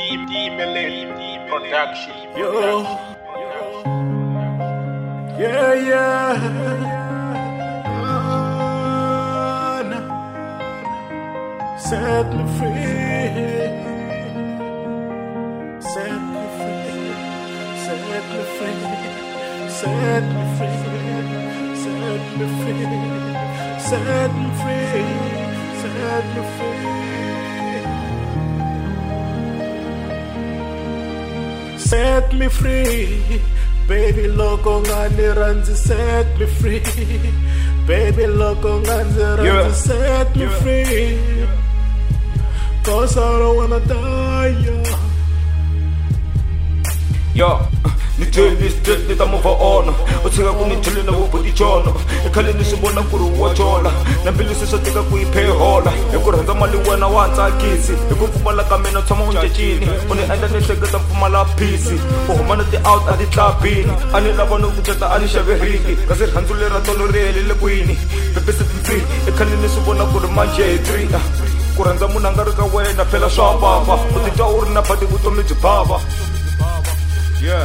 Production. Yo. Yeah, yeah. Set me free. Set me free. Set me free. Set me free. Set me free. Set me free. Set me free. Set me free, baby loco ngani ranzi, set me free, baby loco ngani ranzi, set me free, cause I don't wanna die, yo. Nitsheli straight nita move on uthika kunitsheli na ubhuti jono ekhale nisibona kuri wajola nambili sisotika kuyiphehola ekurhandza mali wena wa ntsakisi ekupfumala ka mina tshama unjecini uni endla ni hleketa pfumala phisi uhumana ti out a ti tlabini a ni lava no kuceta a ni xaveriki kasi rhandzu lera tolo ri helele kwini bebe set me free ekhale nisibona kuri manje 3 ku rhandza munhu a nga ri ka wena phela swa bava u titwa u ri na phati vutomi byi bava yeah.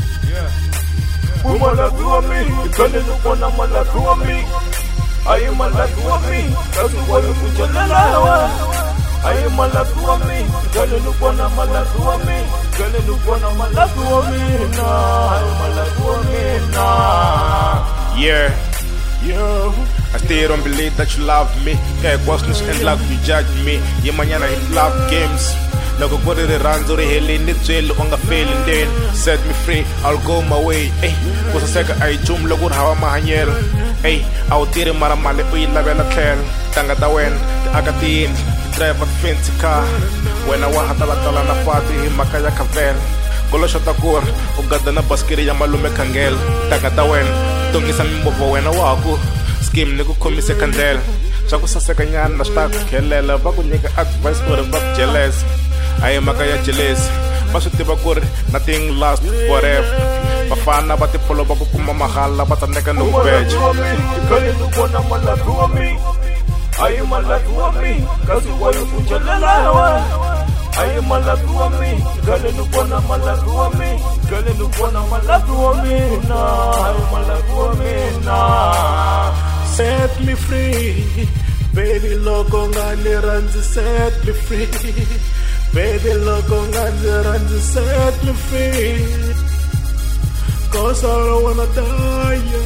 Malapi wa me, ikane nukona malapi wa me. Aye malapi wa me, kazi wale kujanela wa. Aye malapi wa me, ikane nukona malapi wa me. Ikane nukona malapi wa me na. Aye malapi wa me na. Yeah, yo. I still don't believe that you love me. Yeah, closeness and love you judge me. Yeah, manana hit love games. Loko kuri rirhandzu ri helini byeli u nga feli then set me free, I'll go my way. Ey, ku saseka a hi nchumu loko ri hava mahanyelo. Ey, a wu tirhi mara mali u yi lavela tlhelo. Tanga ta wena ti aka tiyindlu, ti driver fancy car. Wena wa ha talatala na fati hi mhaka ya khavela. Koloxota ku ri u gada na basikiri ya malume khangela. Tanga ta wena tongisa mimovha wena wa ha ku scheme ni ku khomise khandlela. Swa ku saseka nyana na swi ta ku khelela, va ku nyika advice ku ri va ku jealous. Aye maka ya jealous, va swi tiva ku ri nothing lasts forever. Vafana va tipfolo va ku kuma mahala va tsandzeka no ku beja. Ikane nukona malapi wa me. Aye malapi wa me, kazi wale kujanela wa. Aye malapi wa me, ikane nukona malapi wa me. Ikane nukona malapi wa me na. Aye malapi wa me na. Set me free, baby loco ngani ranzi, set me free, baby loco ngani ranzi, set me free, cause I don't wanna die.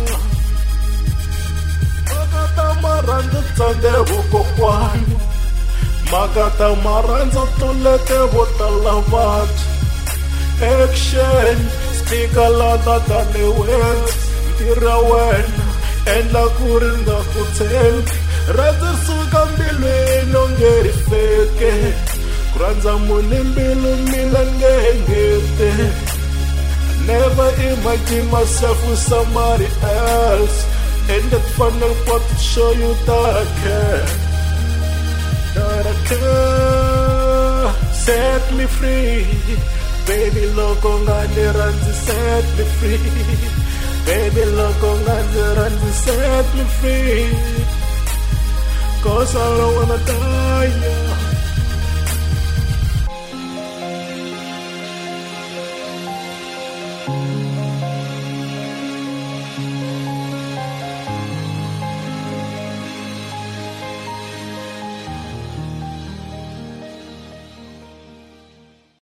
Makata maranza tsande vukokwani, makata maranza tolete votalavat. Action, speak a lot than the words, tira wena. Endla kuri nga ku tshembi, rhandza suka mbilwini u nge ri feke, ku rhandza munhu mbilu mina nge ngete. Never imagine myself with somebody else, and that final part to show you that I care, that I care. Set me free, baby loco ngani rhandzi, set me free, baby loco ngani rhandzi, set me free, cause I don't wanna die.